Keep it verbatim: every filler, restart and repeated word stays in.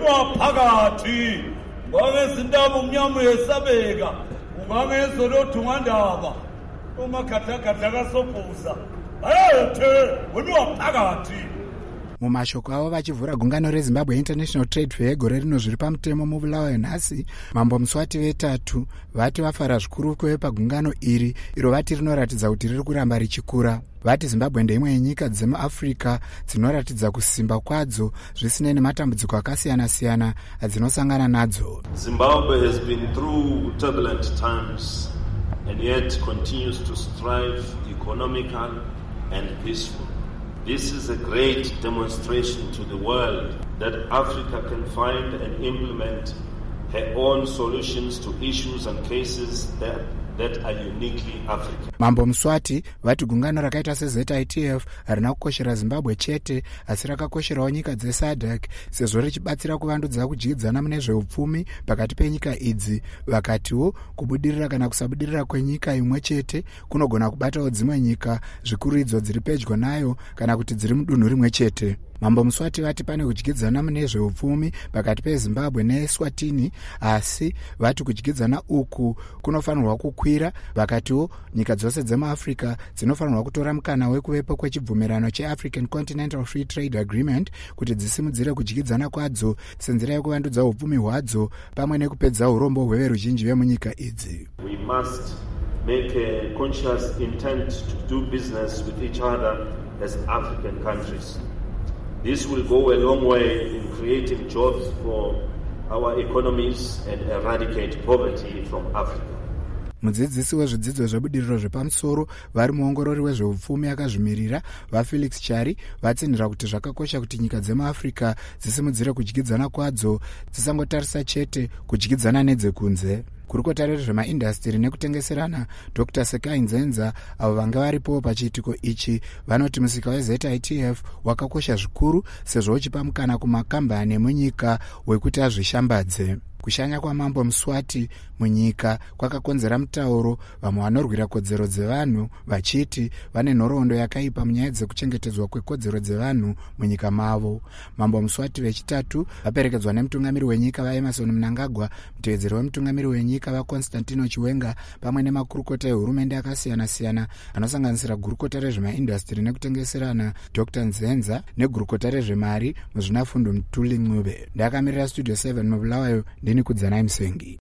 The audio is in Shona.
wenwaphakathi ngangezindaba umnyamu yesabeka ungangezolodungandaba umakhathakhatha kasobhuza ayethe wenwaphakathi. Mumashoko avo vachivhura gungano reZimbabwe International Trade Fair gore rino zviri pamutemo mubulawayo nhasi, mambo Mswati vetatu vati vafara zvikuru kuve pagungano iri iro vati rinoratidza kuti riri kuramba richikura. Vati Zimbabwe ndeimwe yenyika dzemuAfrica dzinoratidza kusimba kwadzo zvisinei nematambudziko akasiyana-siyana adzinosangana nadzo. Zimbabwe has been through turbulent times and yet continues to strive economical and peaceful. This is a great demonstration to the world that Africa can find and implement her own solutions to issues and cases that that are uniquely African. Mambo Mswati vati gungano rakaita seZ I T F harina kukoshera Zimbabwe chete asi rakakosherawo nyika dzeSADC sezvo richibatsira kuvandudza kudyidzana mune zveupfumi pakati penyika idzi. Vakatiwo kubudirira kana kusabudirira kwenyika imwe chete kunogona kubatawo dzimwe nyika zvikuru idzo dziri pedyo nayo kana kuti dziri mudunhu rimwe chete. Mambo Mswati vati pane kudyidzana mune zveupfumi pakati peZimbabwe neEswatini, asi vati kudyidzana uku kunofanirwa kukwira. Vakatiwo nyika dzose dzemuAfrica dzinofanirwa kutora mukana wekuvepo kwechibvumirano cheAfrican Continental Free Trade Agreement kuti dzisimudzire kudyidzana kwadzo senzira yekuvandudza upfumi hwadzo pamwe nekupedza urombo hweveruzhinji vemunyika idzi. We must make a conscious intent to do business with each other as African countries. This will go a long way in creating jobs for our economies and eradicate poverty from Africa. Mudzidzisi wezvidzidzo zvebudiriro zvepamusoro vari muongorori wezveupfumi akazvimirira vaFelix Chari vatsinhira kuti zvakakosha kuti nyika dzemuAfrica dzisimudzire kudyidzana kwadzo dzisangotarisa chete kudyidzana nedzekunze. Kurukota rezvemaindastiri nekutengeserana Doctor Sekai Nzenza avo vanga varipo pachiitiko ichi vanoti musika weZ I T F wakakosha zvikuru sezvo uchipa mukana kumakambani emunyika wekuti azvishambadze. Kushanya kwamambo Mswati munyika kwakakonzera mutauro vamwe vanorwira kodzero dzevanhu vachiti vane nhoroondo yakaipa munyaya dzekuchengetedzwa kwekodzero dzevanhu munyika mavo. Mambo Mswati vechitatu vaperekedzwa nemutungamiri wenyika vaEmerson Mnangagwa, mutevedzeri wemutungamiri wenyika vaConstantino Chiwenga pamwe nemakurukota ehurumende akasiyana-siyana anosanganisira gurukota rezvemaindastiri nekutengeserana Doctor Nzenza negurukota rezvemari muzvinafundo Mtuli Ncube. Ndakamirira Studio seven mubulawayo ndini Kudzanai Musengi.